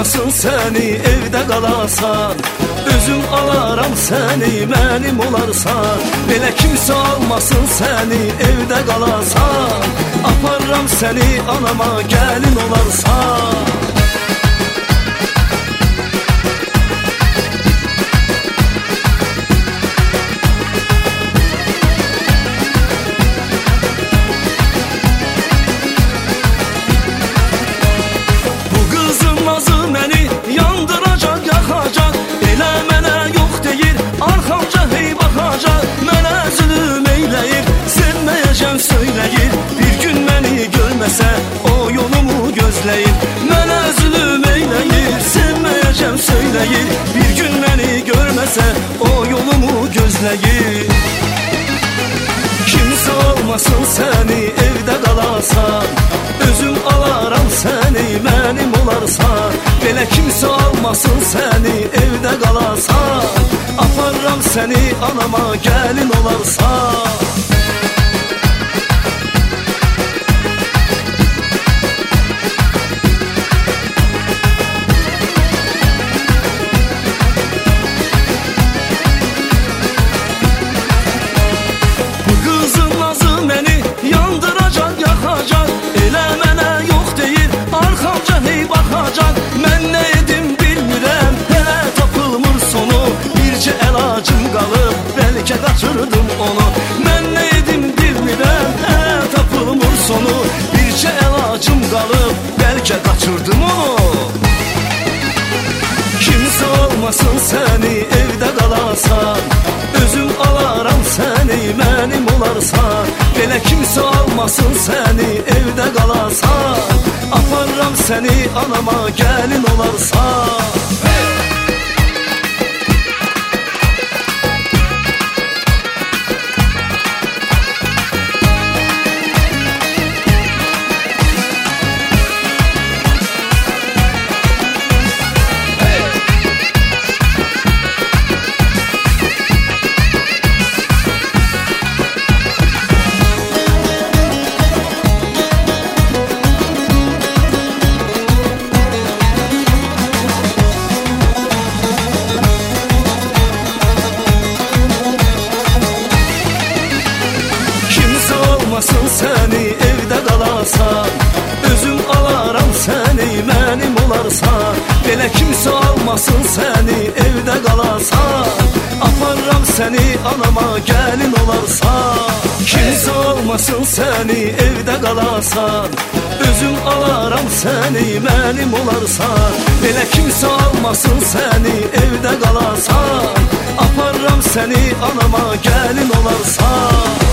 olmasın seni evde kalasan, özüm alaram seni benim olarsan. Belə kimse almasın seni evde kalasan, aparram seni anama gelin olarsan. Söyleyir, bir gün beni görmese o yolumu gözleyir. Mənə zülüm eyleyir, sevmeyeceğim söyleyir, bir gün beni görmese o yolumu gözleyir. Kimse almasın seni evde kalasan, özüm alaram seni benim olarsan. Belə kimse almasın seni evde kalasan, aparram seni anama gelin olarsan. Mən nə edim bilmirəm, hələ tapılmır sonu. Bircə əlacım qalıb, bəlkə qaçırdım onu. Mən nə edim bilmirəm, hələ tapılmır sonu. Bircə əlacım qalıb, bəlkə qaçırdım onu. Kimsə olmasın səni evdə qalasan, özüm alaram səni mənim olarsan. Belə kimsə almasın səni evdə qalasan, aparram səni anama gelin olarsan. Olmasın seni evde kalasan, özüm alaram seni benim olarsan. Belə kimse almasın seni evde kalasan, aparram seni anama gelin olarsan. Kimse olmasın seni evde kalasan, özüm alaram seni benim olarsan. Belə kimse almasın seni evde kalasan, aparram seni anama gelin olarsan.